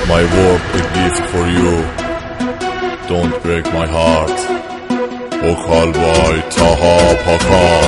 My work a gift for you. Don't break my heart. Vokal by Taha Pakal.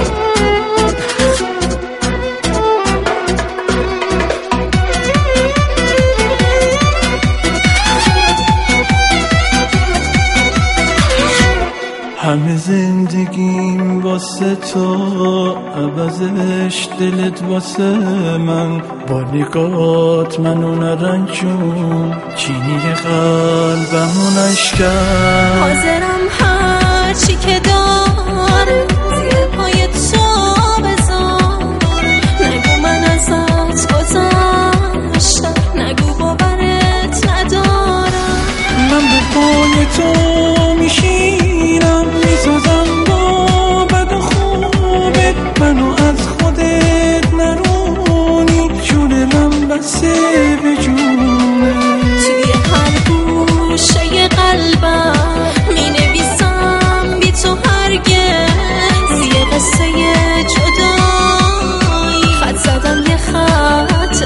همه زندگیم واسه تو، عوضش دلت واسه من. با نگات منو نرنجون، چینی قلبمو نشکن. حاضرم هر چی که دارم زیر پای تو بذارم. نگو من ازت گذشتم، نگو باورت ندارم. من به پای تو میشینم، میسازم با بد و خوبه. منو از خودت نرونی، جون من بسه به جونه. توی هر گوشه قلبم مینویسم بی تو هرگز یه قصه جدایی. خط زدم یه خط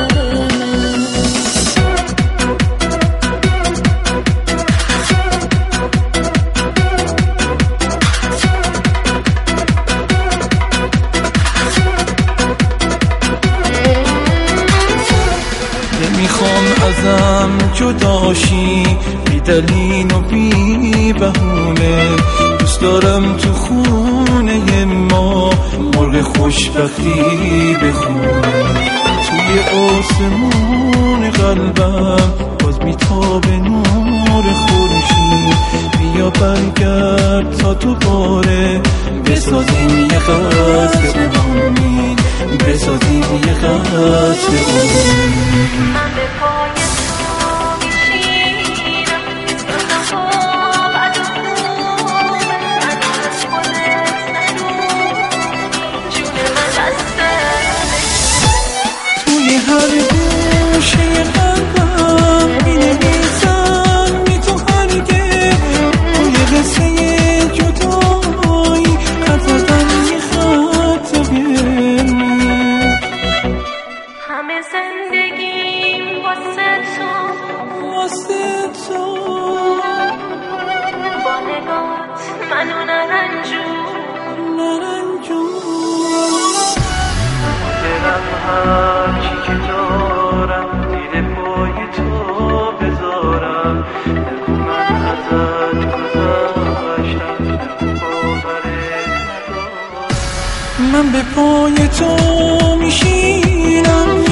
نمیخوام ازم جداشی، بی دلیل و بی بهونه. دوست دارم تو خونه ما مرغ خوشبختی بخونه. توی آسمون قلبم باز میتابه نور خورشید. بیا برگرد تا دوباره بسازیم یه قصد امید، بسازیم یه قصد امید. من به پای تو میشینم، میسازم با بد و خوبه. منو از خودت نرونی، جون من بسته. توی هر گوشه قلبم مینویسم بی تو هرگز توی قصه جدایی. خط زدم یه خط قرمز. همه زندگیم واسه تو، با نگات منو نرنجون. دلم هر چی که دارم زیر پای تو بذارم. نگو من ازت گذشتم، نگو باورت ندارم. من به پای تو میشینم،